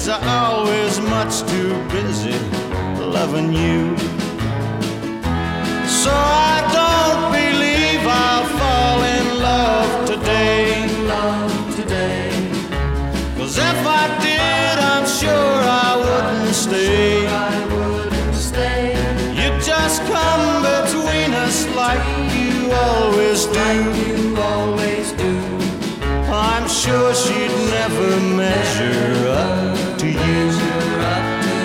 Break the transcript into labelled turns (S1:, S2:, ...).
S1: always much too busy loving you. So I don't believe I'll fall in love today. 'Cause if I did, I'm sure I wouldn't stay. You just come between us like you always do. I'm sure she'd never measure